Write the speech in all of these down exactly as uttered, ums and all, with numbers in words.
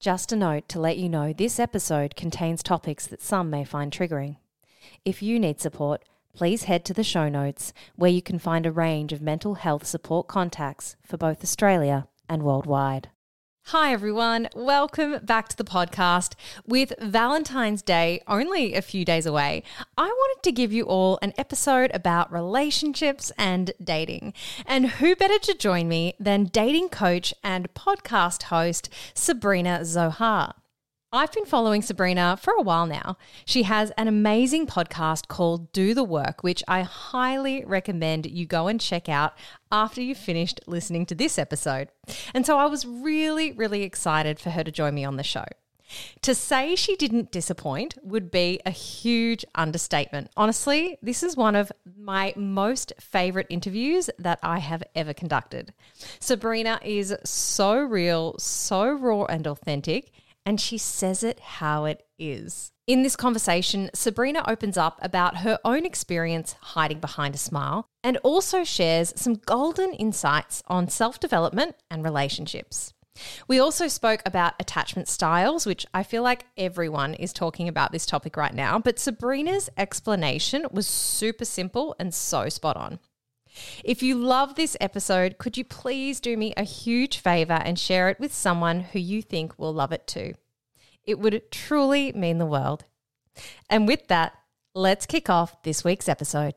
Just a note to let you know this episode contains topics that some may find triggering. If you need support, please head to the show notes where you can find a range of mental health support contacts for both Australia and worldwide. Hi everyone, welcome back to the podcast. With Valentine's Day only a few days away, I wanted to give you all an episode about relationships and dating. And who better to join me than dating coach and podcast host Sabrina Zohar. I've been following Sabrina for a while now. She has an amazing podcast called Do the Work, which I highly recommend you go and check out after you've finished listening to this episode. And so I was really, really excited for her to join me on the show. To say she didn't disappoint would be a huge understatement. Honestly, this is one of my most favorite interviews that I have ever conducted. Sabrina is so real, so raw and authentic, and she says it how it is. In this conversation, Sabrina opens up about her own experience hiding behind a smile and also shares some golden insights on self-development and relationships. We also spoke about attachment styles, which I feel like everyone is talking about this topic right now, but Sabrina's explanation was super simple and so spot on. If you love this episode, could you please do me a huge favor and share it with someone who you think will love it too? It would truly mean the world. And with that, let's kick off this week's episode.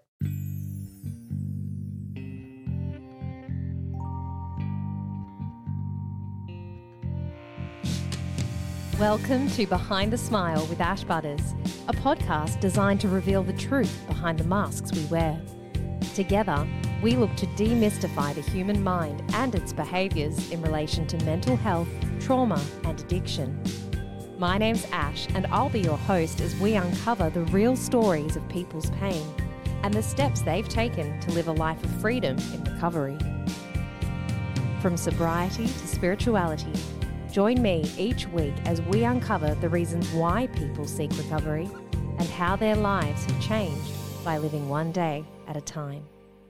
Welcome to Behind the Smile with Ash Butters, a podcast designed to reveal the truth behind the masks we wear. Together, we look to demystify the human mind and its behaviours in relation to mental health, trauma, and addiction. My name's Ash, and I'll be your host as we uncover the real stories of people's pain and the steps they've taken to live a life of freedom in recovery. From sobriety to spirituality, join me each week as we uncover the reasons why people seek recovery and how their lives have changed by living one day at a time.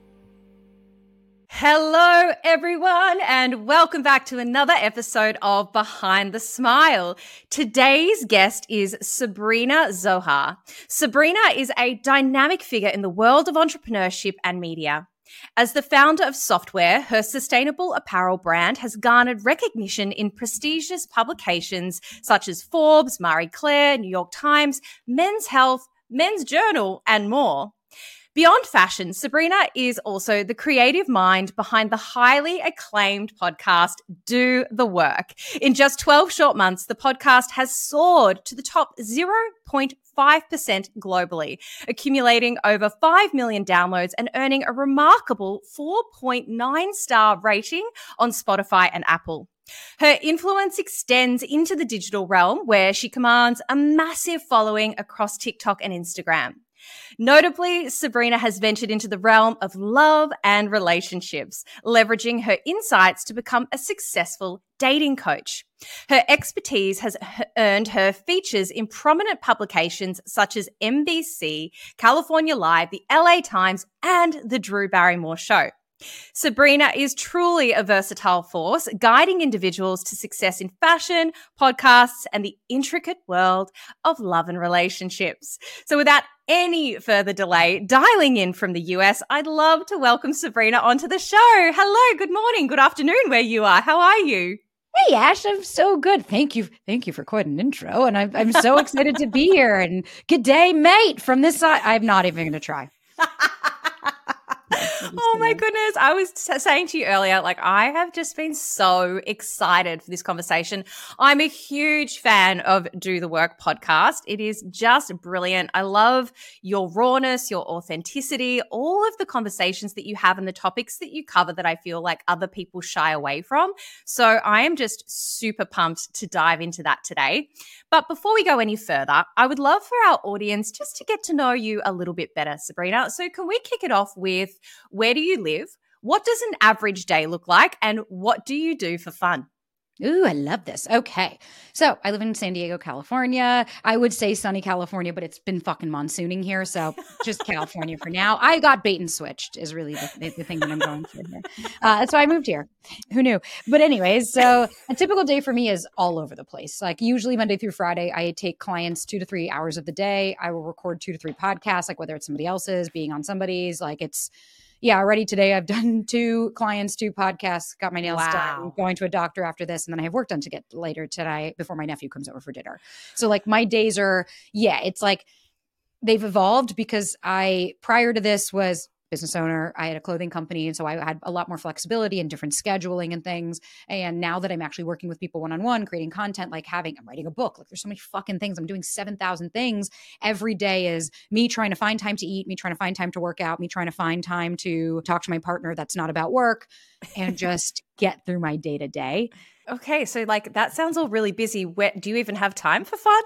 Hello, everyone, and welcome back to another episode of Behind the Smile. Today's guest is Sabrina Zohar. Sabrina is a dynamic figure in the world of entrepreneurship and media. As the founder of Softwear, her sustainable apparel brand has garnered recognition in prestigious publications such as Forbes, Marie Claire, New York Times, Men's Health, Men's Journal, and more. Beyond fashion, Sabrina is also the creative mind behind the highly acclaimed podcast, Do the Work. In just twelve short months, the podcast has soared to the top zero point five percent globally, accumulating over five million downloads and earning a remarkable four point nine star rating on Spotify and Apple. Her influence extends into the digital realm, where she commands a massive following across TikTok and Instagram. Notably, Sabrina has ventured into the realm of love and relationships, leveraging her insights to become a successful dating coach. Her expertise has earned her features in prominent publications such as N B C, California Live, the L A Times, and The Drew Barrymore Show. Sabrina is truly a versatile force, guiding individuals to success in fashion, podcasts, and the intricate world of love and relationships. So without any further delay, dialing in from the U S, I'd love to welcome Sabrina onto the show. Hello, good morning, good afternoon where you are. How are you? Hey, Ash, I'm so good. Thank you. Thank you for quite an intro. And I'm, I'm so excited to be here. And good day, mate, from this side. I'm not even going to try. Oh my goodness. I was t- saying to you earlier, like, I have just been so excited for this conversation. I'm a huge fan of Do the Work podcast. It is just brilliant. I love your rawness, your authenticity, all of the conversations that you have and the topics that you cover that I feel like other people shy away from. So I am just super pumped to dive into that today. But before we go any further, I would love for our audience just to get to know you a little bit better, Sabrina. So can we kick it off with, where do you live? What does an average day look like? And what do you do for fun? Ooh, I love this. Okay. So I live in San Diego, California. I would say sunny California, but it's been fucking monsooning here. So just California for now. I got bait and switched is really the, the, the thing that I'm going for here. Uh, that's why I moved here. Who knew? But anyways, so a typical day for me is all over the place. Like usually Monday through Friday, I take clients two to three hours of the day. I will record two to three podcasts, like whether it's somebody else's, being on somebody's, like it's, yeah, already today I've done two clients, two podcasts, got my nails Wow. done, going to a doctor after this, and then I have work done to get later tonight before my nephew comes over for dinner. So like my days are, yeah, it's like they've evolved because I, prior to this was business owner. I had a clothing company. And so I had a lot more flexibility and different scheduling and things. And now that I'm actually working with people one-on-one, creating content, like having, I'm writing a book, like there's so many fucking things. I'm doing seven thousand things. Every day is me trying to find time to eat, me trying to find time to work out, me trying to find time to talk to my partner that's not about work and just get through my day to day. Okay. So like that sounds all really busy. Where, do you even have time for fun?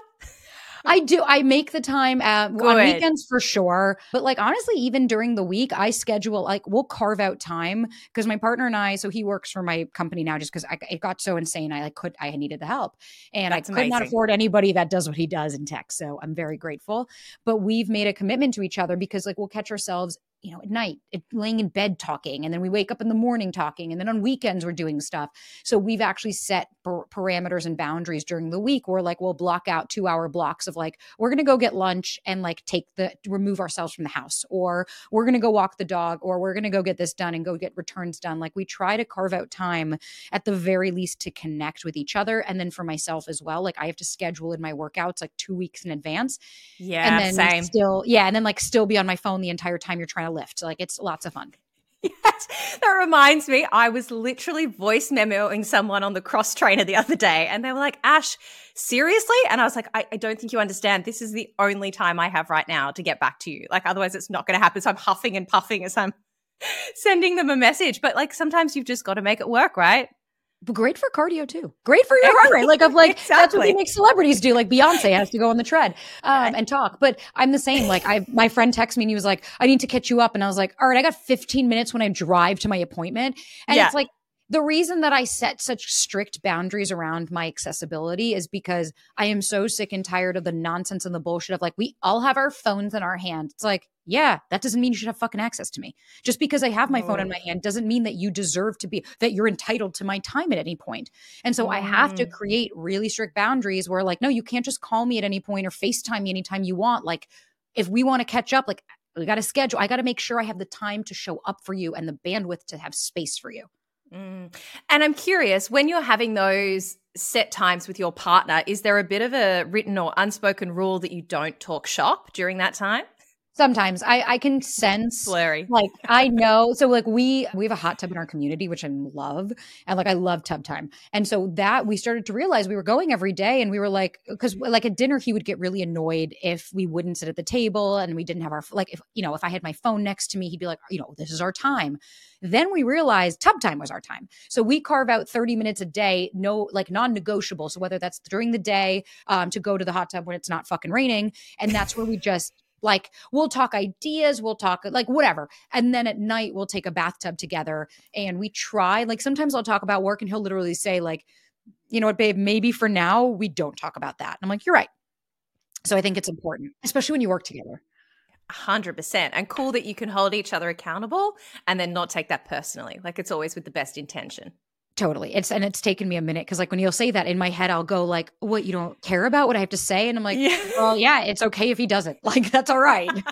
I do. I make the time uh, on Good. weekends for sure. But like, honestly, even during the week, I schedule, like we'll carve out time because my partner and I, so he works for my company now just because it got so insane. I like could, I needed the help and That's I could not amazing. afford anybody that does what he does in tech. So I'm very grateful. But we've made a commitment to each other because like we'll catch ourselves, you know, at night, it, laying in bed talking, and then we wake up in the morning talking, and then on weekends we're doing stuff. So we've actually set per- parameters and boundaries during the week where like we'll block out two hour blocks of like, we're going to go get lunch and like take the, remove ourselves from the house, or we're going to go walk the dog, or we're going to go get this done and go get returns done. Like we try to carve out time at the very least to connect with each other. And then for myself as well, like I have to schedule in my workouts like two weeks in advance. Yeah, and then same. still, yeah. And then like still be on my phone the entire time you're trying to lift. Like it's lots of fun. Yes, that reminds me, I was literally voice memoing someone on the cross trainer the other day and they were like, Ash, seriously? And I was like, I, I don't think you understand. This is the only time I have right now to get back to you. Like, otherwise it's not going to happen. So I'm huffing and puffing as I'm sending them a message. But like, sometimes you've just got to make it work, right? But great for cardio too. Great for your heart rate. Like of like Exactly. That's what we make celebrities do. Like Beyonce has to go on the tread um, and talk. But I'm the same. Like I, my friend texted me and he was like, "I need to catch you up." And I was like, "All right, I got fifteen minutes when I drive to my appointment." And Yeah. it's like the reason that I set such strict boundaries around my accessibility is because I am so sick and tired of the nonsense and the bullshit of like we all have our phones in our hand. It's like, yeah, that doesn't mean you should have fucking access to me. Just because I have my phone in my hand doesn't mean that you deserve to be, that you're entitled to my time at any point. And so mm. I have to create really strict boundaries where like, no, you can't just call me at any point or FaceTime me anytime you want. Like if we want to catch up, like we got to schedule, I got to make sure I have the time to show up for you and the bandwidth to have space for you. Mm. And I'm curious, when you're having those set times with your partner, is there a bit of a written or unspoken rule that you don't talk shop during that time? Sometimes I, I can sense blurry. Like I know. So like we, we have a hot tub in our community, which I love. And like, I love tub time. And so that we started to realize we were going every day and we were like, cause like at dinner, he would get really annoyed if we wouldn't sit at the table and we didn't have our, like, if, you know, if I had my phone next to me, he'd be like, you know, this is our time. Then we realized tub time was our time. So we carve out thirty minutes a day, no, like non-negotiable. So whether that's during the day um, to go to the hot tub when it's not fucking raining. And that's where we just, like, we'll talk ideas, we'll talk like whatever. And then at night we'll take a bathtub together and we try, like sometimes I'll talk about work and he'll literally say like, you know what, babe, maybe for now we don't talk about that. And I'm like, you're right. So I think it's important, especially when you work together. one hundred percent. And cool that you can hold each other accountable and then not take that personally. Like it's always with the best intention. Totally. It's and it's taken me a minute because like when you'll say that in my head, I'll go like, what, you don't care about what I have to say? And I'm like, yeah. well, yeah, it's okay if he doesn't. Like, that's all right. one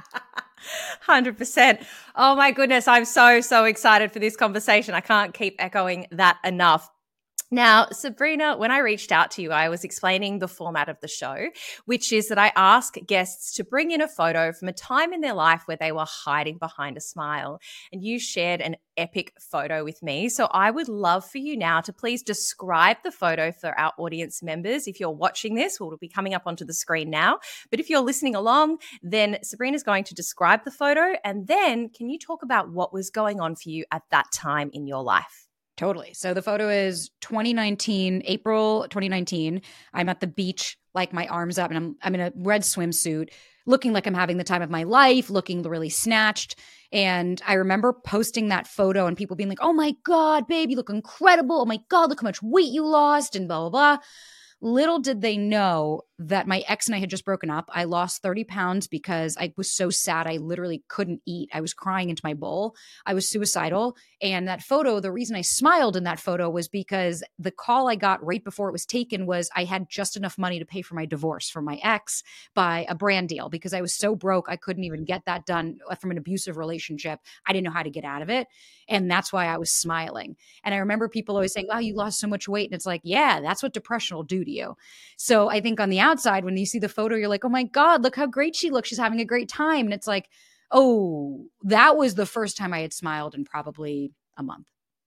hundred percent. Oh my goodness. I'm so, so excited for this conversation. I can't keep echoing that enough. Now, Sabrina, when I reached out to you, I was explaining the format of the show, which is that I ask guests to bring in a photo from a time in their life where they were hiding behind a smile. And you shared an epic photo with me. So I would love for you now to please describe the photo for our audience members. If you're watching this, well, it'll be coming up onto the screen now. But if you're listening along, then Sabrina's going to describe the photo. And then can you talk about what was going on for you at that time in your life? Totally. So the photo is twenty nineteen, April twenty nineteen. I'm at the beach, like my arms up, and I'm I'm in a red swimsuit, looking like I'm having the time of my life, looking really snatched. And I remember posting that photo and people being like, "Oh my God, babe, you look incredible. Oh my God, look how much weight you lost," and blah, blah, blah. Little did they know that my ex and I had just broken up. I lost thirty pounds because I was so sad I literally couldn't eat. I was crying into my bowl. I was suicidal. And that photo, the reason I smiled in that photo was because the call I got right before it was taken was I had just enough money to pay for my divorce from my ex by a brand deal because I was so broke I couldn't even get that done from an abusive relationship. I didn't know how to get out of it. And that's why I was smiling. And I remember people always saying, "Wow, you lost so much weight." And it's like, yeah, that's what depression will do to you. So I think on the outside, when you see the photo, you're like, "Oh my God, look how great she looks. She's having a great time." And it's like, oh, that was the first time I had smiled in probably a month.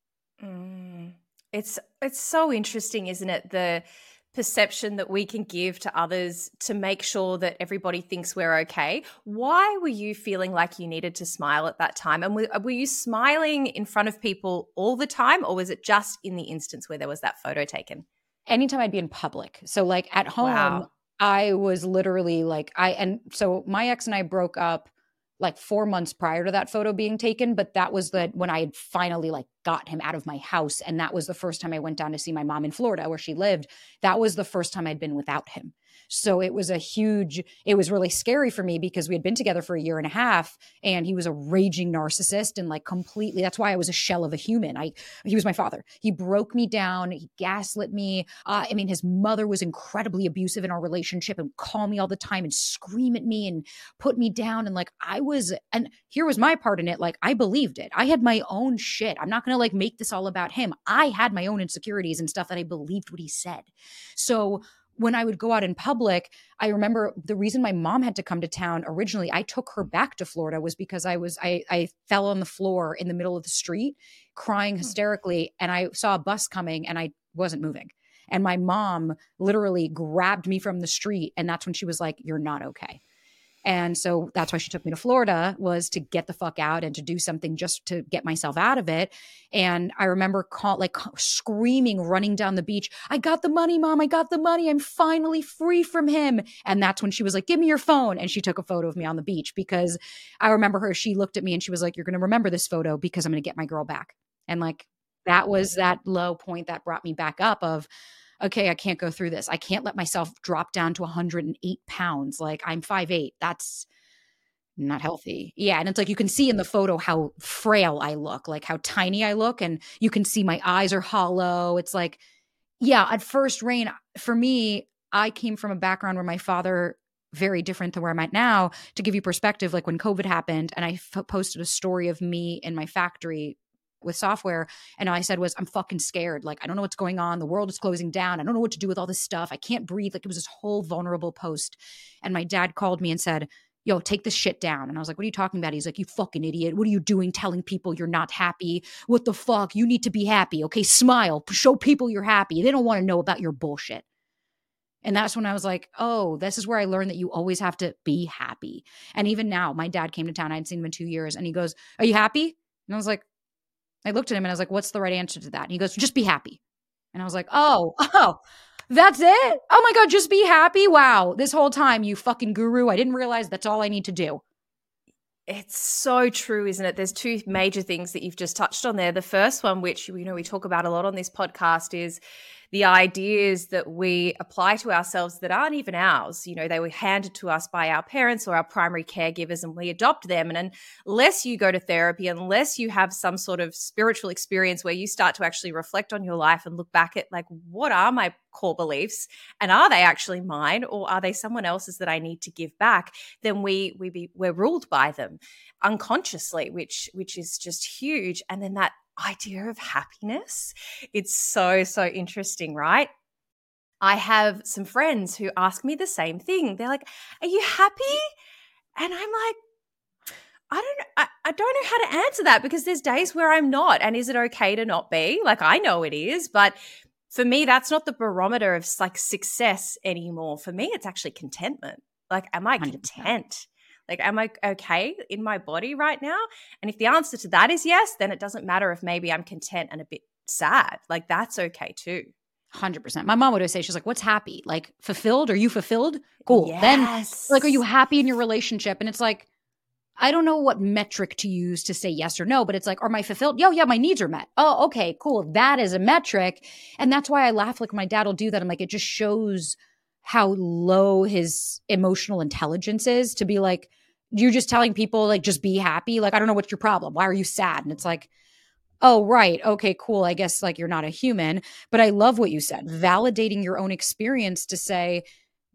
Mm. It's it's so interesting, isn't it? The perception that we can give to others to make sure that everybody thinks we're okay. Why were you feeling like you needed to smile at that time? And were, were you smiling in front of people all the time, or was it just in the instance where there was that photo taken? Anytime I'd be in public. So like at home, Wow. I was literally like, I, and so my ex and I broke up like four months prior to that photo being taken. But that was the, when I had finally like got him out of my house. And that was the first time I went down to see my mom in Florida where she lived. That was the first time I'd been without him. So it was a huge, it was really scary for me because we had been together for a year and a half and he was a raging narcissist and like completely, that's why I was a shell of a human. I, he was my father. He broke me down. He gaslit me. Uh, I mean, his mother was incredibly abusive in our relationship and call me all the time and scream at me and put me down. And like, I was, and here was my part in it. Like I believed it. I had my own shit. I'm not going to like make this all about him. I had my own insecurities and stuff that I believed what he said. So when I would go out in public, I remember the reason my mom had to come to town originally, I took her back to Florida was because I was, I, I fell on the floor in the middle of the street crying hysterically. And I saw a bus coming and I wasn't moving. And my mom literally grabbed me from the street. And that's when she was like, "You're not okay." And so that's why she took me to Florida, was to get the fuck out and to do something just to get myself out of it. And I remember call, like screaming, running down the beach, "I got the money, Mom. I got the money. I'm finally free from him." And that's when she was like, "Give me your phone." And she took a photo of me on the beach because I remember her, she looked at me and she was like, "You're going to remember this photo because I'm going to get my girl back." And like, that was that low point that brought me back up of, okay, I can't go through this. I can't let myself drop down to one hundred eight pounds. Like I'm five eight. That's not healthy. Yeah. And it's like, you can see in the photo how frail I look, like how tiny I look. And you can see my eyes are hollow. It's like, yeah, at first, Rain, for me, I came from a background where my father, very different than where I'm at now. To give you perspective, like when COVID happened and I f- posted a story of me in my factory with software. And all I said was, "I'm fucking scared. Like, I don't know what's going on. The world is closing down. I don't know what to do with all this stuff. I can't breathe." Like it was this whole vulnerable post. And my dad called me and said, "Yo, take this shit down." And I was like, "What are you talking about?" He's like, "You fucking idiot. What are you doing telling people you're not happy? What the fuck? You need to be happy. Okay, smile. Show people you're happy. They don't want to know about your bullshit." And that's when I was like, oh, this is where I learned that you always have to be happy. And even now, my dad came to town. I hadn't seen him in two years. And he goes, "Are you happy?" And I was like, I looked at him and I was like, "What's the right answer to that?" And he goes, "Just be happy." And I was like, oh, oh, that's it? Oh my God, just be happy? Wow. This whole time, you fucking guru, I didn't realize that's all I need to do. It's so true, isn't it? There's two major things that you've just touched on there. The first one, which you know we talk about a lot on this podcast, is the ideas that we apply to ourselves that aren't even ours. You know, they were handed to us by our parents or our primary caregivers, and we adopt them. And unless you go to therapy, unless you have some sort of spiritual experience where you start to actually reflect on your life and look back at, like, what are my core beliefs, and are they actually mine, or are they someone else's that I need to give back? Then we we be we're ruled by them unconsciously, which which is just huge. And then that idea of happiness, it's so, so interesting, right? I have some friends who ask me the same thing. They're like, "Are you happy?" And I'm like, I don't I, I don't know how to answer that, because there's days where I'm not. And is it okay to not be? Like, I know it is, but for me, that's not the barometer of like success anymore. For me, it's actually contentment. Like, am I one hundred percent. content? Like, am I okay in my body right now? And if the answer to that is yes, then it doesn't matter if maybe I'm content and a bit sad. Like that's okay too. one hundred percent. My mom would always say, she's like, what's happy? Like fulfilled? Are you fulfilled? Cool. Yes. Then like, are you happy in your relationship? And it's like, I don't know what metric to use to say yes or no, but it's like, are my fulfilled? Yo, yeah, my needs are met. Oh, okay, cool. That is a metric. And that's why I laugh. Like my dad will do that. I'm like, it just shows how low his emotional intelligence is to be like, you're just telling people like, just be happy. Like, I don't know what's your problem. Why are you sad? And it's like, oh, right. Okay, cool. I guess like you're not a human, but I love what you said, validating your own experience to say,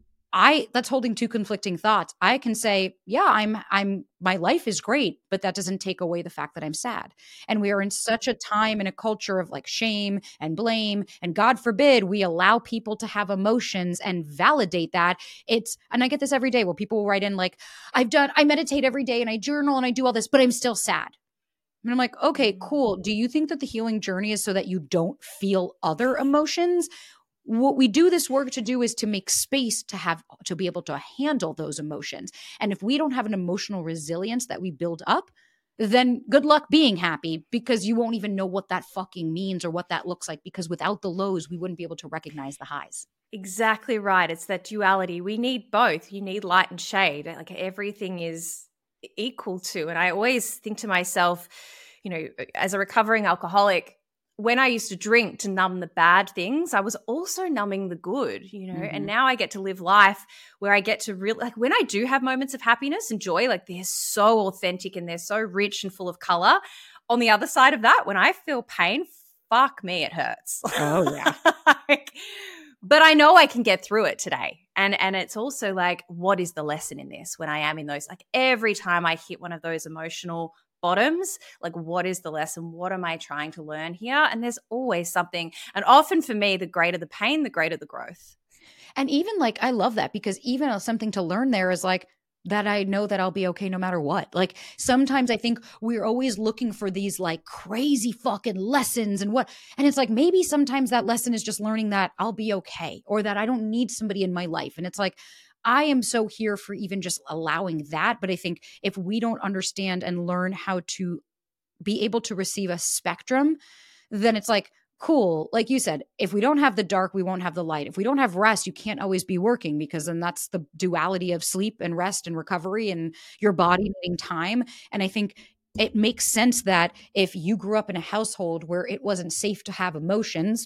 I, that's holding two conflicting thoughts. I can say, yeah, I'm, I'm, my life is great, but that doesn't take away the fact that I'm sad. And we are in such a time and a culture of like shame and blame. And God forbid we allow people to have emotions and validate that. It's, and I get this every day where people will write in like, I've done, I meditate every day and I journal and I do all this, but I'm still sad. And I'm like, okay, cool. Do you think that the healing journey is so that you don't feel other emotions? What we do this work to do is to make space to have, to be able to handle those emotions. And if we don't have an emotional resilience that we build up, then good luck being happy, because you won't even know what that fucking means or what that looks like, because without the lows, we wouldn't be able to recognize the highs. Exactly right. It's that duality. We need both. You need light and shade. Like everything is equal to. And I always think to myself, you know, as a recovering alcoholic, when I used to drink to numb the bad things, I was also numbing the good, you know, mm-hmm. and now I get to live life where I get to really, like when I do have moments of happiness and joy, like they're so authentic and they're so rich and full of color. On the other side of that, when I feel pain, fuck me, it hurts. Oh, yeah. like, but I know I can get through it today. And, and it's also like, what is the lesson in this when I am in those, like every time I hit one of those emotional bottoms, like what is the lesson? What am I trying to learn here? And there's always something. And often for me, the greater the pain, the greater the growth. And even like, I love that, because even something to learn there is like, that I know that I'll be okay no matter what. Like sometimes I think we're always looking for these like crazy fucking lessons and what, and it's like, maybe sometimes that lesson is just learning that I'll be okay, or that I don't need somebody in my life. And it's like, I am so here for even just allowing that. But I think if we don't understand and learn how to be able to receive a spectrum, then it's like, cool. Like you said, if we don't have the dark, we won't have the light. If we don't have rest, you can't always be working, because then that's the duality of sleep and rest and recovery and your body needing time. And I think it makes sense that if you grew up in a household where it wasn't safe to have emotions,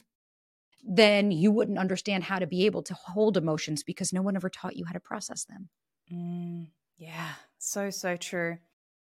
then you wouldn't understand how to be able to hold emotions, because no one ever taught you how to process them. Mm, yeah, so, so true.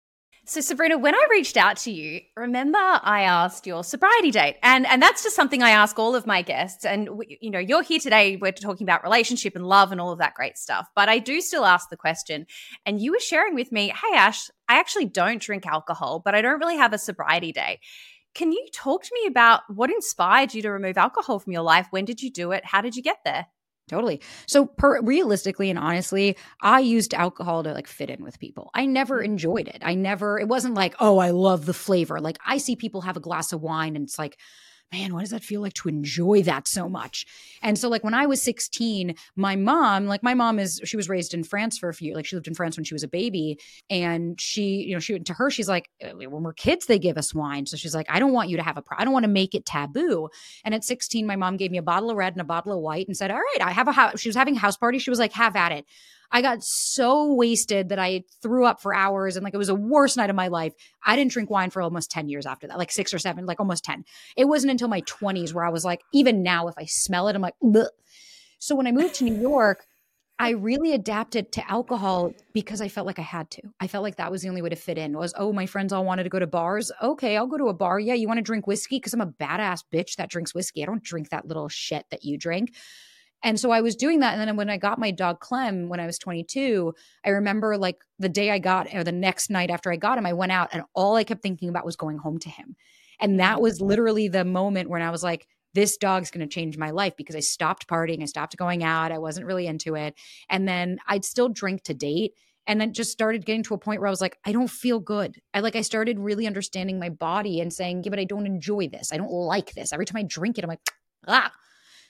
So Sabrina, when I reached out to you, remember I asked your sobriety date, and and that's just something I ask all of my guests. And we, you know, you're here today, we're talking about relationship and love and all of that great stuff, but I do still ask the question. And you were sharing with me, hey Ash, I actually don't drink alcohol, but I don't really have a sobriety date. Can you talk to me about what inspired you to remove alcohol from your life? When did you do it? How did you get there? Totally. So per, realistically and honestly, I used alcohol to like fit in with people. I never enjoyed it. I never, it wasn't like, oh, I love the flavor. Like I see people have a glass of wine and it's like, man, what does that feel like to enjoy that so much? And so like when I was sixteen, my mom, like my mom is, she was raised in France for a few, like she lived in France when she was a baby. And she, you know, she, to her, she's like, when we're kids, they give us wine. So she's like, I don't want you to have a, pro- I don't want to make it taboo. And at sixteen, my mom gave me a bottle of red and a bottle of white and said, all right, I have a house. She was having a house party. She was like, have at it. I got so wasted that I threw up for hours, and like it was the worst night of my life. I didn't drink wine for almost ten years after that, like six or seven, like almost ten. It wasn't until my twenties where I was like, even now, if I smell it, I'm like, bleh. So when I moved to New York, I really adapted to alcohol because I felt like I had to. I felt like that was the only way to fit in was, oh, my friends all wanted to go to bars. Okay, I'll go to a bar. Yeah, you want to drink whiskey? Because I'm a badass bitch that drinks whiskey. I don't drink that little shit that you drink. And so I was doing that. And then when I got my dog Clem, when I was twenty-two, I remember like the day I got, or the next night after I got him, I went out and all I kept thinking about was going home to him. And that was literally the moment when I was like, this dog's going to change my life, because I stopped partying. I stopped going out. I wasn't really into it. And then I'd still drink to date. And then just started getting to a point where I was like, I don't feel good. I like, I started really understanding my body and saying, yeah, but I don't enjoy this. I don't like this. Every time I drink it, I'm like, ah.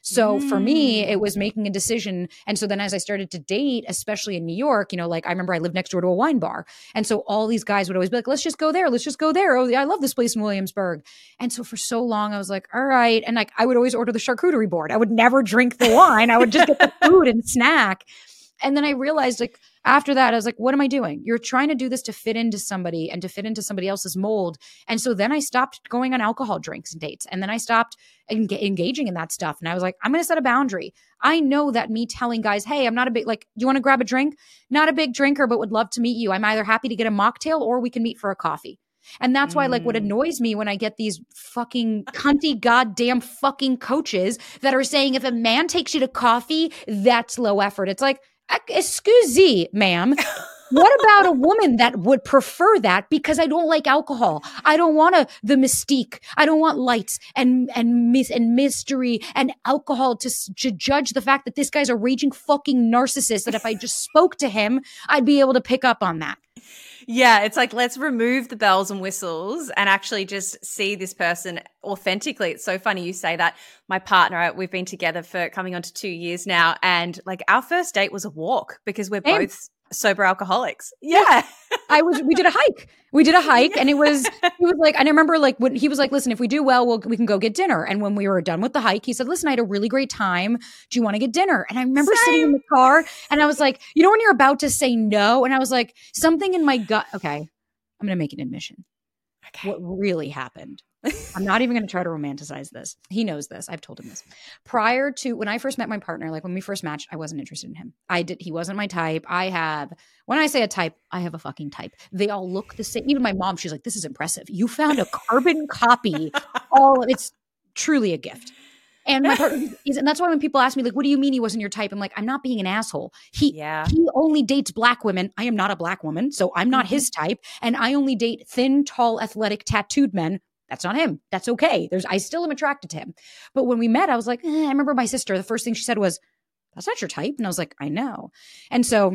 So Mm. for me, it was making a decision. And so then as I started to date, especially in New York, you know, like I remember I lived next door to a wine bar. And so all these guys would always be like, let's just go there. Let's just go there. Oh, yeah, I love this place in Williamsburg. And so for so long, I was like, all right. And like, I would always order the charcuterie board. I would never drink the wine. I would just get the food and snack. And then I realized, like, after that, I was like, what am I doing? You're trying to do this to fit into somebody and to fit into somebody else's mold. And so then I stopped going on alcohol drinks and dates. And then I stopped en- engaging in that stuff. And I was like, I'm going to set a boundary. I know that me telling guys, hey, I'm not a big, like, do you want to grab a drink? Not a big drinker, but would love to meet you. I'm either happy to get a mocktail or we can meet for a coffee. And that's why, like, what annoys me when I get these fucking cunty goddamn fucking coaches that are saying if a man takes you to coffee, that's low effort. It's like, excuse me, ma'am. What about a woman that would prefer that? Because I don't like alcohol. I don't want a, the mystique. I don't want lights and and mis- and mystery and alcohol to, to judge the fact that this guy's a raging fucking narcissist, that if I just spoke to him, I'd be able to pick up on that. Yeah, it's like, let's remove the bells and whistles and actually just see this person authentically. It's so funny you say that. My partner, we've been together for coming on to two years now, and like our first date was a walk because we're Same. both sober alcoholics. Yeah. I was, we did a hike. We did a hike and it was, it was like, and I remember like when he was like, listen, if we do well, we'll, we can go get dinner. And when we were done with the hike, he said, listen, I had a really great time. Do you want to get dinner? And I remember Same. sitting in the car and I was like, you know, when you're about to say no, and I was like, something in my gut. Okay. I'm going to make an admission. Okay. What really happened. I'm not even going to try to romanticize this. He knows this. I've told him this. Prior to when I first met my partner, like when we first matched, I wasn't interested in him. I did. He wasn't my type. I have, when I say a type, I have a fucking type. They all look the same. Even my mom, she's like, this is impressive. You found a carbon copy. All of it's truly a gift. And my partner is, and that's why when people ask me, like, what do you mean he wasn't your type? I'm like, I'm not being an asshole. He, yeah. he only dates black women. I am not a black woman, so I'm not mm-hmm. his type. And I only date thin, tall, athletic, tattooed men. That's not him. That's okay. There's, I still am attracted to him. But when we met, I was like, eh, I remember my sister, the first thing she said was, that's not your type. And I was like, I know. And so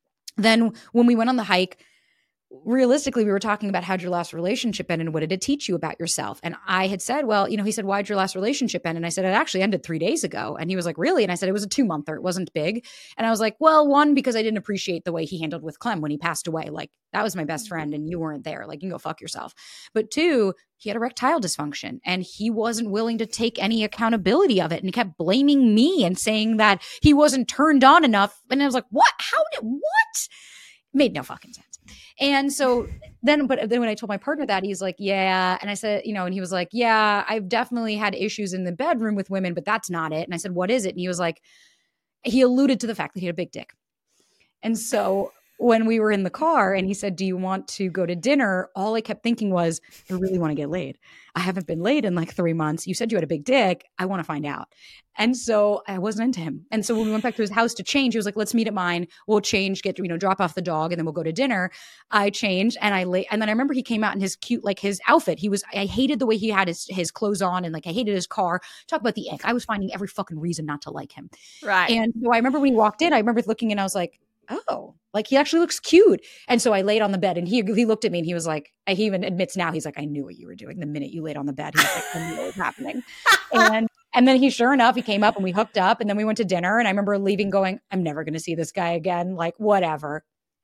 then when we went on the hike, realistically, we were talking about how'd your last relationship end and what did it teach you about yourself? And I had said, well, you know, he said, why'd your last relationship end? And I said, it actually ended three days ago. And he was like, really? And I said, it was a two monther. It wasn't big. And I was like, well, one, because I didn't appreciate the way he handled with Clem when he passed away. Like, that was my best friend and you weren't there. Like, you can go fuck yourself. But two, he had erectile dysfunction and he wasn't willing to take any accountability of it. And he kept blaming me and saying that he wasn't turned on enough. And I was like, what? How did, what? Made no fucking sense. And so then, but then when I told my partner that, he's like, yeah. And I said, you know, and he was like, yeah, I've definitely had issues in the bedroom with women, but that's not it. And I said, what is it? And he was like, he alluded to the fact that he had a big dick. And so when we were in the car and he said, do you want to go to dinner? All I kept thinking was, I really want to get laid. I haven't been laid in like three months. You said you had a big dick. I want to find out. And so I wasn't into him. And so when we went back to his house to change, he was like, let's meet at mine. We'll change, get, you know, drop off the dog and then we'll go to dinner. I changed and I lay, and then I remember he came out in his cute, like his outfit. He was, I hated the way he had his, his clothes on and like, I hated his car. Talk about the ick. I was finding every fucking reason not to like him. Right. And so I remember when he walked in, I remember looking and I was like, oh, like he actually looks cute. And so I laid on the bed and he he looked at me and he was like, he even admits now, he's like, I knew what you were doing the minute you laid on the bed. He's like, I knew what was happening. And and then he, sure enough, he came up and we hooked up and then we went to dinner. And I remember leaving going, I'm never going to see this guy again. Like, whatever.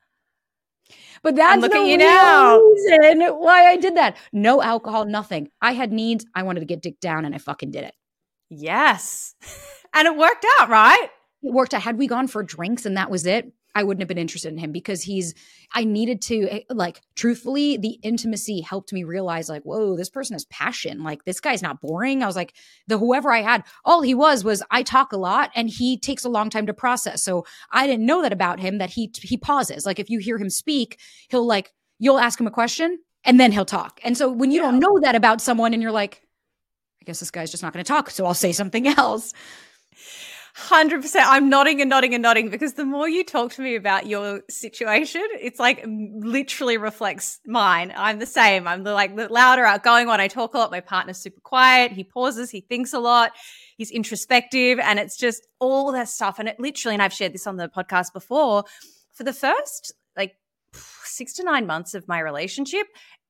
But that's look the at you now. reason why I did that. No alcohol, nothing. I had needs. I wanted to get dick down and I fucking did it. Yes. And it worked out, right? It worked out. Had we gone for drinks and that was it, I wouldn't have been interested in him because he's, I needed to, like, truthfully, the intimacy helped me realize, like, whoa, this person has passion. Like, this guy's not boring. I was like, the whoever I had, all he was was I talk a lot and he takes a long time to process. So I didn't know that about him, that he he pauses. Like, if you hear him speak, he'll like, you'll ask him a question and then he'll talk. And so when you yeah. don't know that about someone and you're like, I guess this guy's just not going to talk, so I'll say something else. one hundred percent. I'm nodding and nodding and nodding because the more you talk to me about your situation, it's like literally reflects mine. I'm the same. I'm the like the louder, outgoing one. I talk a lot. My partner's super quiet. He pauses. He thinks a lot. He's introspective. And it's just all that stuff. And it literally, and I've shared this on the podcast before, for the first like six to nine months of my relationship,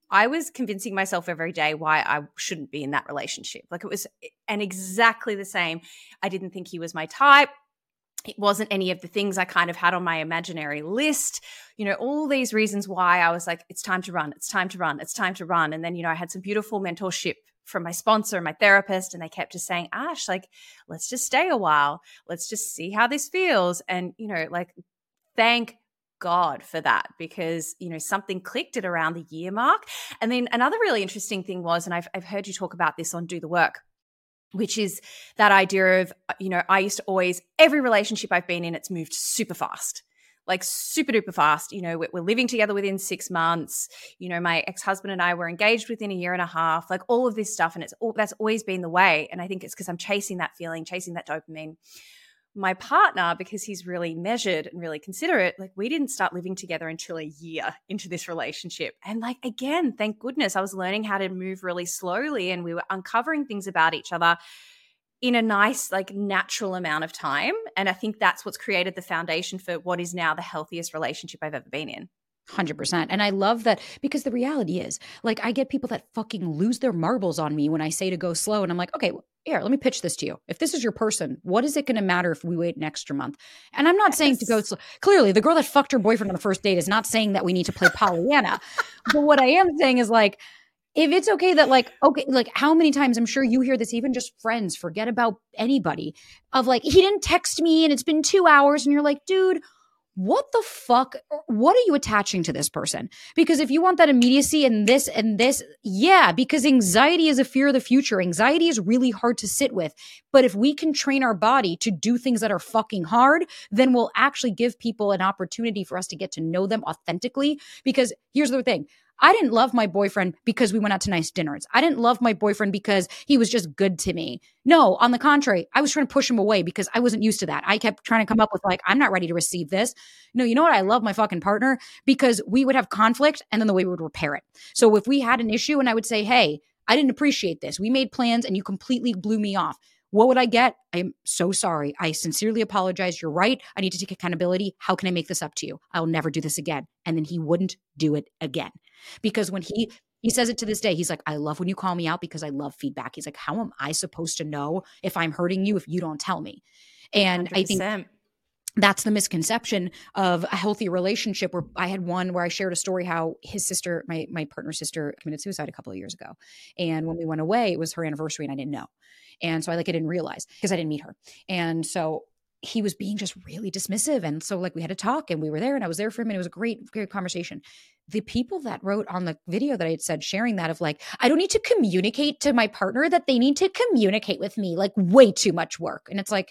I was convincing myself every day why I shouldn't be in that relationship. Like it was, and exactly the same. I didn't think he was my type. It wasn't any of the things I kind of had on my imaginary list, you know, all these reasons why I was like, it's time to run, it's time to run, it's time to run. And then, you know, I had some beautiful mentorship from my sponsor and my therapist, and they kept just saying, Ash, like, let's just stay a while. Let's just see how this feels. And, you know, like, thank God for that, because, you know, something clicked at around the year mark. And then another really interesting thing was, and I've, I've heard you talk about this on Do the Work, which is that idea of, you know, I used to always, every relationship I've been in, it's moved super fast, like super duper fast. You know, we're, we're living together within six months. You know, my ex-husband and I were engaged within a year and a half, like all of this stuff. And it's all, that's always been the way. And I think it's because I'm chasing that feeling, chasing that dopamine. My partner, because he's really measured and really considerate, like we didn't start living together until a year into this relationship. And like, again, thank goodness I was learning how to move really slowly, and we were uncovering things about each other in a nice, like natural amount of time. And I think that's what's created the foundation for what is now the healthiest relationship I've ever been in. one hundred percent. And I love that, because the reality is, like, I get people that fucking lose their marbles on me when I say to go slow. And I'm like, okay, here, let me pitch this to you. If this is your person, what is it going to matter if we wait an extra month? And I'm not yes. saying to go slow. Clearly, the girl that fucked her boyfriend on the first date is not saying that we need to play Pollyanna. But what I am saying is, like, if it's okay that, like, okay, like how many times, I'm sure you hear this, even just friends, forget about anybody, of like, he didn't text me and it's been two hours. And you're like, dude, what the fuck? What are you attaching to this person? Because if you want that immediacy and this and this, yeah, because anxiety is a fear of the future. Anxiety is really hard to sit with. But if we can train our body to do things that are fucking hard, then we'll actually give people an opportunity for us to get to know them authentically. Because here's the thing. I didn't love my boyfriend because we went out to nice dinners. I didn't love my boyfriend because he was just good to me. No, on the contrary, I was trying to push him away because I wasn't used to that. I kept trying to come up with like, I'm not ready to receive this. No, you know what? I love my fucking partner because we would have conflict and then the way we would repair it. So if we had an issue and I would say, hey, I didn't appreciate this. We made plans and you completely blew me off. What would I get? I'm so sorry. I sincerely apologize. You're right. I need to take accountability. How can I make this up to you? I'll never do this again. And then he wouldn't do it again. Because when he he says it to this day, he's like, I love when you call me out because I love feedback. He's like, how am I supposed to know if I'm hurting you if you don't tell me? And one hundred percent. I think that's the misconception of a healthy relationship, where I had one where I shared a story how his sister, my my partner's sister, committed suicide a couple of years ago. And when we went away, it was her anniversary and I didn't know. And so I like, I didn't realize because I didn't meet her. And so he was being just really dismissive. And so like we had to talk and we were there and I was there for him and it was a great, great conversation. The people that wrote on the video that I had said, sharing that of like, I don't need to communicate to my partner that they need to communicate with me, like way too much work. And it's like,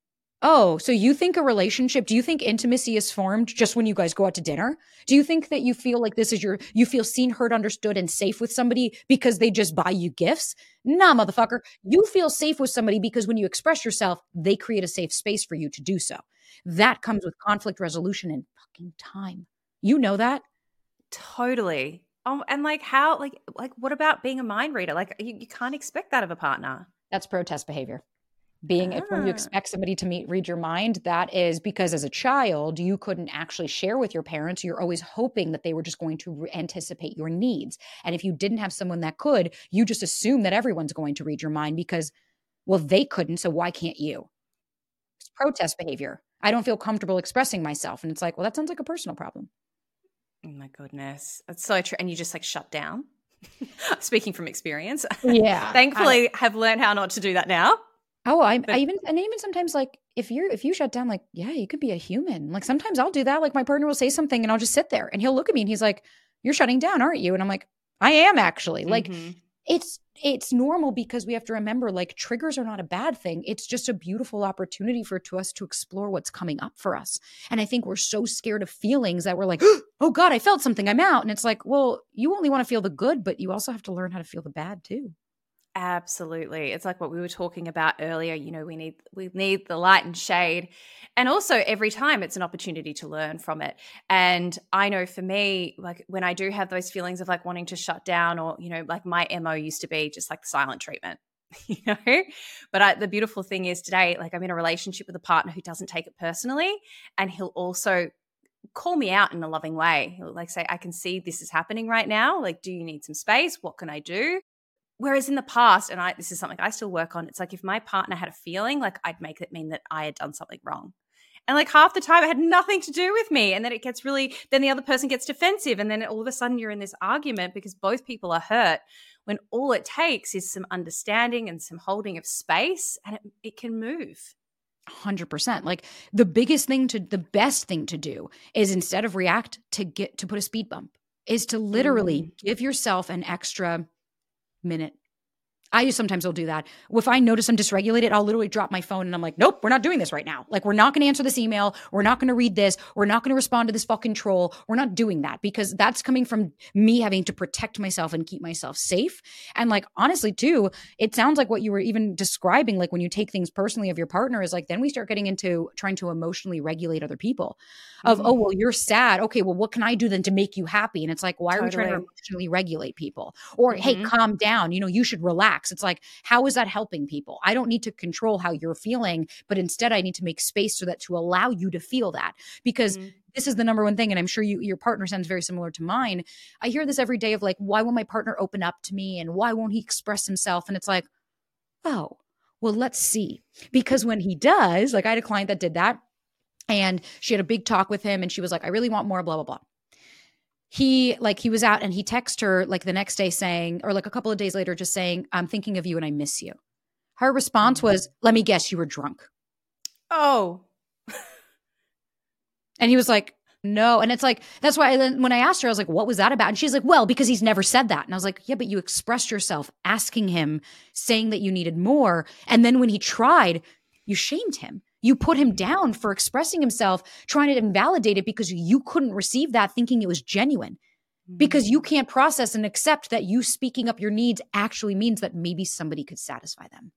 oh, so you think a relationship, do you think intimacy is formed just when you guys go out to dinner? Do you think that you feel like this is your, you feel seen, heard, understood, and safe with somebody because they just buy you gifts? Nah, motherfucker. You feel safe with somebody because when you express yourself, they create a safe space for you to do so. That comes with conflict resolution and fucking time. You know that? Totally. Oh, and like how, like, like what about being a mind reader? Like you, you can't expect that of a partner. That's protest behavior. Being, ah. if when you expect somebody to meet, read your mind, that is because as a child, you couldn't actually share with your parents. You're always hoping that they were just going to re- anticipate your needs. And if you didn't have someone that could, you just assume that everyone's going to read your mind because, well, they couldn't. So why can't you? It's protest behavior. I don't feel comfortable expressing myself. And it's like, well, that sounds like a personal problem. Oh my goodness. That's so true. And you just like shut down. Speaking from experience. Yeah. Thankfully I have learned how not to do that now. Oh, I, I even, and even sometimes like if you're, if you shut down, like, yeah, you could be a human. Like sometimes I'll do that. Like my partner will say something and I'll just sit there and he'll look at me and he's like, you're shutting down, aren't you? And I'm like, I am actually. Like mm-hmm. it's, it's normal because we have to remember like triggers are not a bad thing. It's just a beautiful opportunity for to us to explore what's coming up for us. And I think we're so scared of feelings that we're like, oh God, I felt something, I'm out. And it's like, well, you only want to feel the good, but you also have to learn how to feel the bad too. Absolutely. It's like what we were talking about earlier. You know, we need we need the light and shade. And also every time it's an opportunity to learn from it. And I know for me, like when I do have those feelings of like wanting to shut down or, you know, like my M O used to be just like the silent treatment, you know, but I, the beautiful thing is today, like I'm in a relationship with a partner who doesn't take it personally and he'll also call me out in a loving way. He'll like say, I can see this is happening right now. Like, do you need some space? What can I do? Whereas in the past, and I this is something I still work on, it's like if my partner had a feeling, like I'd make it mean that I had done something wrong. And like half the time it had nothing to do with me. And then it gets really, then the other person gets defensive. And then all of a sudden you're in this argument because both people are hurt when all it takes is some understanding and some holding of space, and it, it can move. one hundred percent. Like the biggest thing to, the best thing to do is instead of react to get, to put a speed bump, is to literally mm. give yourself an extra minute. I just sometimes will do that. If I notice I'm dysregulated, I'll literally drop my phone and I'm like, nope, we're not doing this right now. Like, we're not going to answer this email. We're not going to read this. We're not going to respond to this fucking troll. We're not doing that, because that's coming from me having to protect myself and keep myself safe. And like, honestly too, it sounds like what you were even describing, like when you take things personally of your partner, is like, then we start getting into trying to emotionally regulate other people of, mm-hmm. oh, well, you're sad. Okay, well, what can I do then to make you happy? And it's like, why totally. Are we trying to emotionally regulate people? Or, mm-hmm. hey, calm down. You know, you should relax. It's like, how is that helping people? I don't need to control how you're feeling, but instead I need to make space so that to allow you to feel that, because mm-hmm. this is the number one thing. And I'm sure you, your partner sounds very similar to mine. I hear this every day of like, why won't my partner open up to me? And why won't he express himself? And it's like, oh, well, let's see. Because when he does, like I had a client that did that, and she had a big talk with him and she was like, I really want more, blah, blah, blah. He like, he was out and he texted her like the next day saying, or like a couple of days later, just saying, I'm thinking of you and I miss you. Her response was, let me guess, you were drunk. Oh. And he was like, no. And it's like, that's why I, when I asked her, I was like, what was that about? And she's like, well, because he's never said that. And I was like, yeah, but you expressed yourself asking him, saying that you needed more. And then when he tried, you shamed him. You put him down for expressing himself, trying to invalidate it because you couldn't receive that, thinking it was genuine. Mm-hmm. Because you can't process and accept that you speaking up your needs actually means that maybe somebody could satisfy them.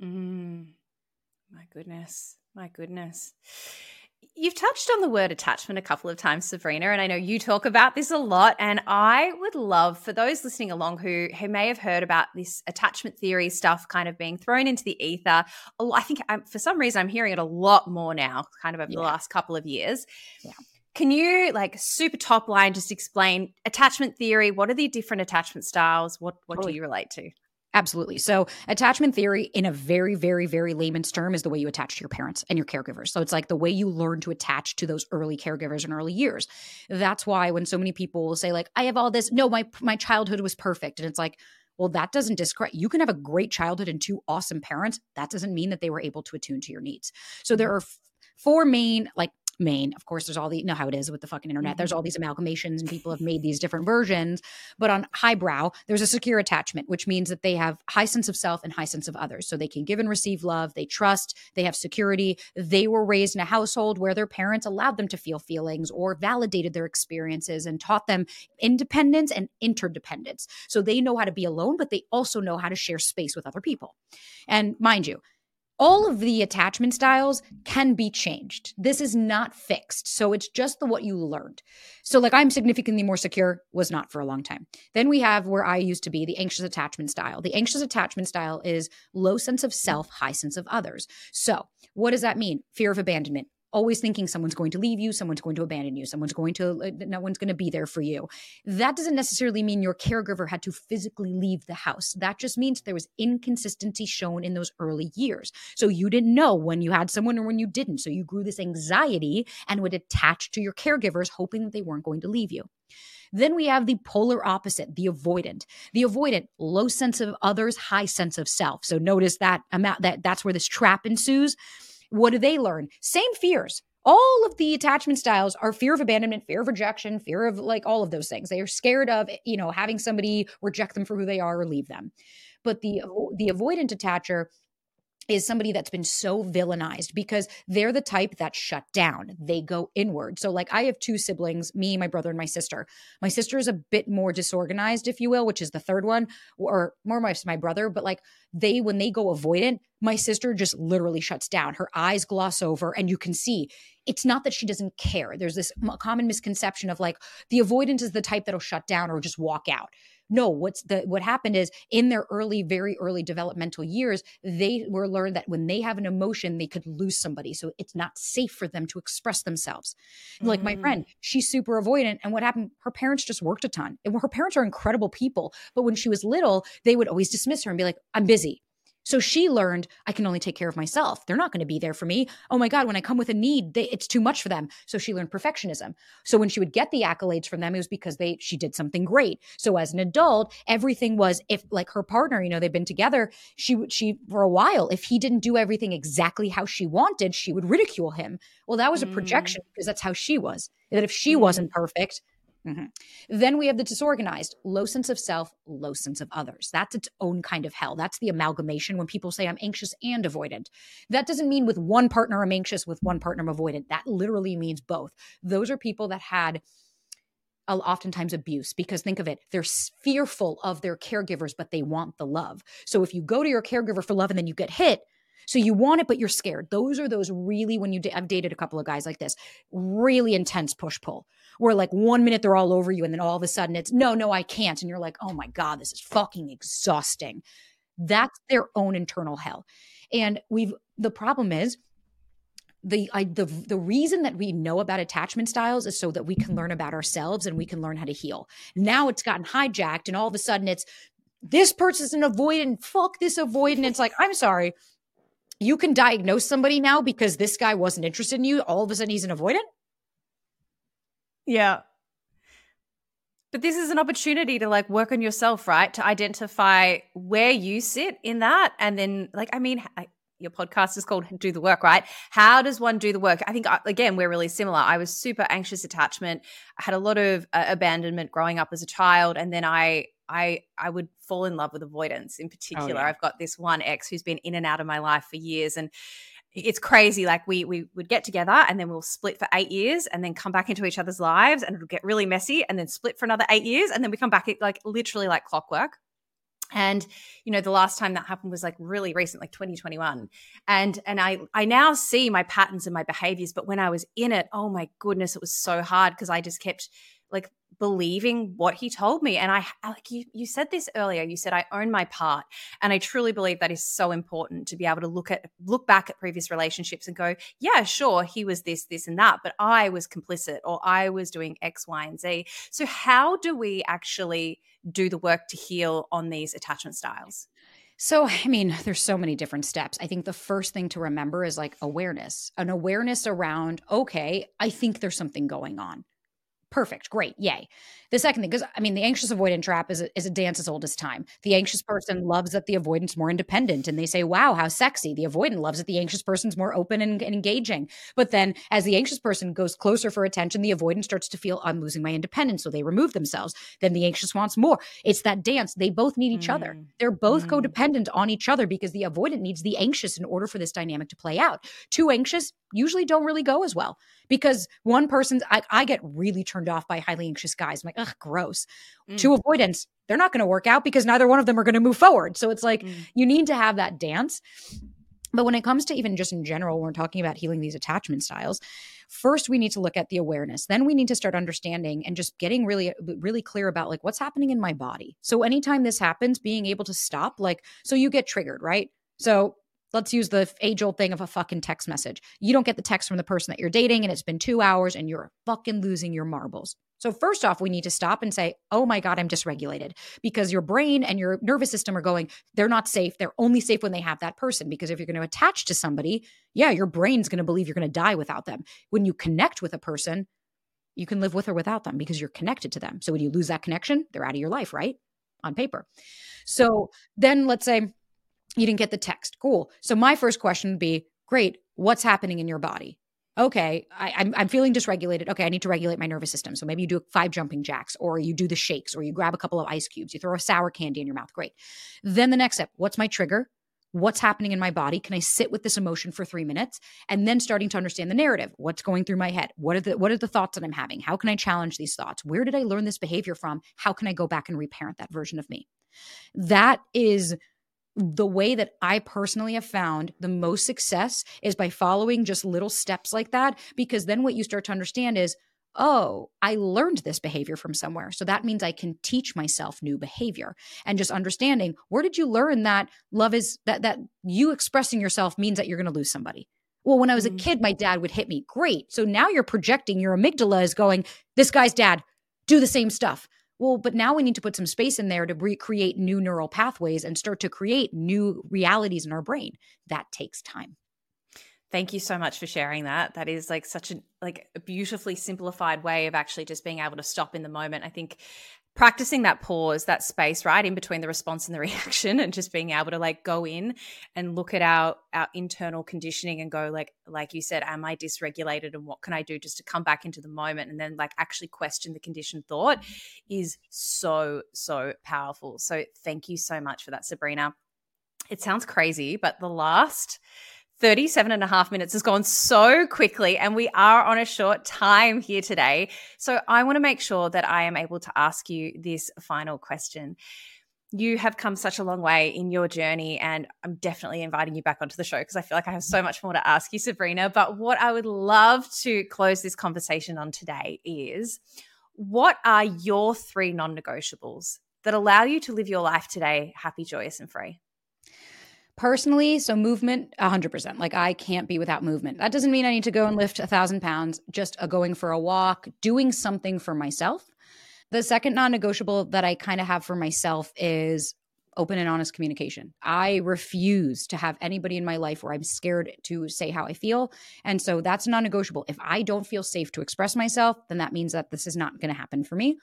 Mm. My goodness. My goodness. You've touched on the word attachment a couple of times, Sabrina, and I know you talk about this a lot. And I would love for those listening along who, who may have heard about this attachment theory stuff kind of being thrown into the ether. I think I'm, for some reason I'm hearing it a lot more now, kind of over yeah. the last couple of years. Yeah. Can you, like, super top line, just explain attachment theory? What are the different attachment styles? What what totally. do you relate to? Absolutely. So attachment theory in a very, very, very layman's term is the way you attach to your parents and your caregivers. So it's like the way you learn to attach to those early caregivers in early years. That's why when so many people will say like, I have all this, no, my my childhood was perfect. And it's like, well, that doesn't discredit. You can have a great childhood and two awesome parents. That doesn't mean that they were able to attune to your needs. So there are f- four main, like, main, of course, there's all the, you know how it is with the fucking internet. Mm-hmm. There's all these amalgamations and people have made these different versions. But on highbrow, there's a secure attachment, which means that they have high sense of self and high sense of others. So they can give and receive love. They trust. They have security. They were raised in a household where their parents allowed them to feel feelings or validated their experiences and taught them independence and interdependence. So they know how to be alone, but they also know how to share space with other people. And mind you, all of the attachment styles can be changed. This is not fixed. So it's just the what you learned. So like I'm significantly more secure, was not for a long time. Then we have where I used to be, the anxious attachment style. The anxious attachment style is low sense of self, high sense of others. So what does that mean? Fear of abandonment. Always thinking someone's going to leave you, someone's going to abandon you, someone's going to, no one's going to be there for you. That doesn't necessarily mean your caregiver had to physically leave the house. That just means there was inconsistency shown in those early years. So you didn't know when you had someone or when you didn't. So you grew this anxiety and would attach to your caregivers, hoping that they weren't going to leave you. Then we have the polar opposite, the avoidant. The avoidant, low sense of others, high sense of self. So notice that amount, that that's where this trap ensues. What do they learn? Same fears. All of the attachment styles are fear of abandonment, fear of rejection, fear of like all of those things. They are scared of, you know, having somebody reject them for who they are or leave them. But the, the avoidant attacher is somebody that's been so villainized because they're the type that shut down. They go inward. So like I have two siblings, me, my brother, and my sister. My sister is a bit more disorganized, if you will, which is the third one, or more my, my brother. But like they, when they go avoidant, my sister just literally shuts down. Her eyes gloss over and you can see it's not that she doesn't care. There's this common misconception of like the avoidant is the type that'll shut down or just walk out. no, what's the, what happened is in their early, very early developmental years, they were learned that when they have an emotion, they could lose somebody. So it's not safe for them to express themselves. Mm. Like my friend, she's super avoidant. And what happened? Her parents just worked a ton. And her parents are incredible people. But when she was little, they would always dismiss her and be like, I'm busy. So she learned, I can only take care of myself. They're not going to be there for me. Oh my God, when I come with a need, they, it's too much for them. So she learned perfectionism. So when she would get the accolades from them, it was because they she did something great. So as an adult, everything was, if like her partner, you know, they've been together, she would, she, for a while, if he didn't do everything exactly how she wanted, she would ridicule him. Well, that was a projection mm. because that's how she was. That if she mm. wasn't perfect, Mm-hmm. Then we have the disorganized, low sense of self, low sense of others. That's its own kind of hell. That's the amalgamation when people say I'm anxious and avoidant. That doesn't mean with one partner I'm anxious, with one partner I'm avoidant. That literally means both. Those are people that had oftentimes abuse, because think of it, they're fearful of their caregivers, but they want the love. So if you go to your caregiver for love and then you get hit, so you want it, but you're scared. Those are those really, when you, da- I've dated a couple of guys like this, really intense push-pull, where like one minute they're all over you and then all of a sudden it's, no, no, I can't. And you're like, oh my God, this is fucking exhausting. That's their own internal hell. And we've, the problem is, The, I, the the reason that we know about attachment styles is so that we can learn about ourselves and we can learn how to heal. Now it's gotten hijacked and all of a sudden it's, this person's an avoidant, fuck this avoidant. It's like, I'm sorry. You can diagnose somebody now because this guy wasn't interested in you. All of a sudden he's an avoidant? Yeah. But this is an opportunity to like work on yourself, right? To identify where you sit in that. And then like, I mean, I, your podcast is called Do the Work, right? How does one do the work? I think, again, we're really similar. I was super anxious attachment. I had a lot of uh, abandonment growing up as a child. And then I I I would fall in love with avoidance in particular. Oh, yeah. I've got this one ex who's been in and out of my life for years. And it's crazy. Like we we would get together and then we'll split for eight years and then come back into each other's lives and it'll get really messy and then split for another eight years. And then we come back like literally like clockwork. And, you know, the last time that happened was like really recent, like twenty twenty-one. And and I I now see my patterns and my behaviors. But when I was in it, oh my goodness, it was so hard because I just kept like believing what he told me. And I like you you said this earlier. You said I own my part. And I truly believe that is so important to be able to look at look back at previous relationships and go, yeah, sure, he was this, this, and that, but I was complicit or I was doing X, Y, and Z. So how do we actually do the work to heal on these attachment styles? So, I mean, there's so many different steps. I think the first thing to remember is like awareness, an awareness around, okay, I think there's something going on. Perfect. Great. Yay. The second thing, because I mean, the anxious avoidant trap is a, is a dance as old as time. The anxious person loves that the avoidant's more independent and they say, wow, how sexy. The avoidant loves that the anxious person's more open and, and engaging. But then as the anxious person goes closer for attention, the avoidant starts to feel I'm losing my independence. So they remove themselves. Then the anxious wants more. It's that dance. They both need each mm. other. They're both mm. codependent on each other because the avoidant needs the anxious in order for this dynamic to play out. Too anxious usually don't really go as well because one person's, I, I get really turned off by highly anxious guys. I'm like, ugh, gross. Mm. Two avoidants, they're not going to work out because neither one of them are going to move forward. So it's like, mm. you need to have that dance. But when it comes to even just in general, when we're talking about healing these attachment styles, first we need to look at the awareness. Then we need to start understanding and just getting really, really clear about like what's happening in my body. So anytime this happens, being able to stop, like, so you get triggered, right? So let's use the age-old thing of a fucking text message. You don't get the text from the person that you're dating and it's been two hours and you're fucking losing your marbles. So first off, we need to stop and say, oh my God, I'm dysregulated because your brain and your nervous system are going, they're not safe. They're only safe when they have that person. Because if you're going to attach to somebody, yeah, your brain's going to believe you're going to die without them. When you connect with a person, you can live with or without them because you're connected to them. So when you lose that connection, they're out of your life, right? On paper. So then let's say you didn't get the text. Cool. So my first question would be, great, what's happening in your body? Okay, I, I'm, I'm feeling dysregulated. Okay, I need to regulate my nervous system. So maybe you do five jumping jacks or you do the shakes or you grab a couple of ice cubes. You throw a sour candy in your mouth. Great. Then the next step, what's my trigger? What's happening in my body? Can I sit with this emotion for three minutes? And then starting to understand the narrative. What's going through my head? What are the, what are the thoughts that I'm having? How can I challenge these thoughts? Where did I learn this behavior from? How can I go back and reparent that version of me? That is the way that I personally have found the most success is by following just little steps like that, because then what you start to understand is, oh, I learned this behavior from somewhere. So that means I can teach myself new behavior. And just understanding, where did you learn that love is, that that you expressing yourself means that you're going to lose somebody? Well, when I was a kid, my dad would hit me. Great. So now you're projecting, your amygdala is going, this guy's dad, do the same stuff. Well, but now we need to put some space in there to recreate new neural pathways and start to create new realities in our brain. That takes time. Thank you so much for sharing that. That is like such a like a beautifully simplified way of actually just being able to stop in the moment. I think practicing that pause, that space, right, in between the response and the reaction, and just being able to like go in and look at our our internal conditioning and go like, like you said, am I dysregulated and what can I do just to come back into the moment, and then like actually question the conditioned thought is so, so powerful. So thank you so much for that, Sabrina. It sounds crazy, but the last thirty-seven and a half minutes has gone so quickly, and we are on a short time here today. So I want to make sure that I am able to ask you this final question. You have come such a long way in your journey, and I'm definitely inviting you back onto the show because I feel like I have so much more to ask you, Sabrina. But what I would love to close this conversation on today is, what are your three non-negotiables that allow you to live your life today happy, joyous, and free? Personally, so movement, one hundred percent. Like I can't be without movement. That doesn't mean I need to go and lift a thousand pounds, just a going for a walk, doing something for myself. The second non-negotiable that I kind of have for myself is open and honest communication. I refuse to have anybody in my life where I'm scared to say how I feel. And so that's non-negotiable. If I don't feel safe to express myself, then that means that this is not going to happen for me.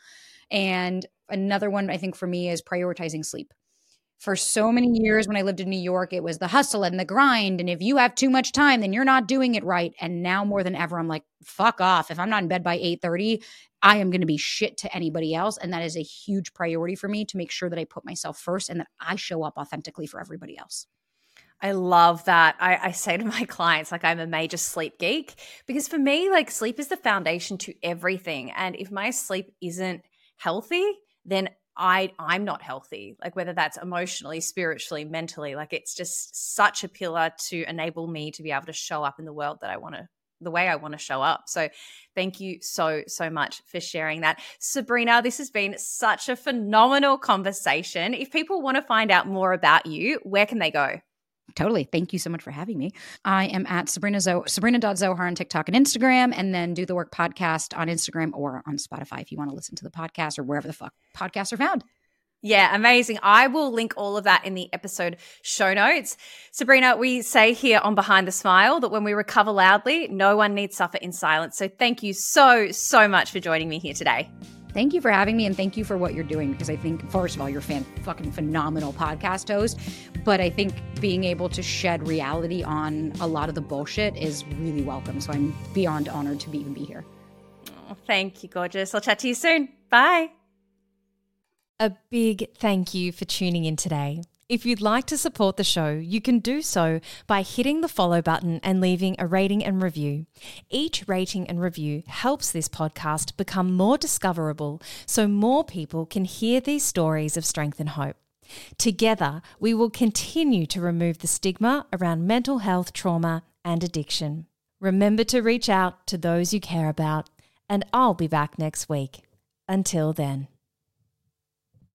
And another one I think for me is prioritizing sleep. For so many years when I lived in New York, it was the hustle and the grind. And if you have too much time, then you're not doing it right. And now more than ever, I'm like, fuck off. If I'm not in bed by eight thirty, I am going to be shit to anybody else. And that is a huge priority for me to make sure that I put myself first and that I show up authentically for everybody else. I love that. I, I say to my clients, like, I'm a major sleep geek, because for me, like, sleep is the foundation to everything. And if my sleep isn't healthy, then I, I'm not healthy, like whether that's emotionally, spiritually, mentally, like it's just such a pillar to enable me to be able to show up in the world that I want to, the way I want to show up. So thank you so, so much for sharing that. Sabrina, this has been such a phenomenal conversation. If people want to find out more about you, where can they go? Totally. Thank you so much for having me. I am at Sabrina Zo- Sabrina.Zohar on TikTok and Instagram, and then Do the Work podcast on Instagram or on Spotify if you want to listen to the podcast or wherever the fuck podcasts are found. Yeah, amazing. I will link all of that in the episode show notes. Sabrina, we say here on Behind the Smile that when we recover loudly, no one needs suffer in silence. So thank you so, so much for joining me here today. Thank you for having me, and thank you for what you're doing, because I think, first of all, you're a fan, fucking phenomenal podcast host, but I think being able to shed reality on a lot of the bullshit is really welcome. So I'm beyond honored to be, even be here. Oh, thank you, gorgeous. I'll chat to you soon. Bye. A big thank you for tuning in today. If you'd like to support the show, you can do so by hitting the follow button and leaving a rating and review. Each rating and review helps this podcast become more discoverable so more people can hear these stories of strength and hope. Together, we will continue to remove the stigma around mental health, trauma, and addiction. Remember to reach out to those you care about, and I'll be back next week. Until then.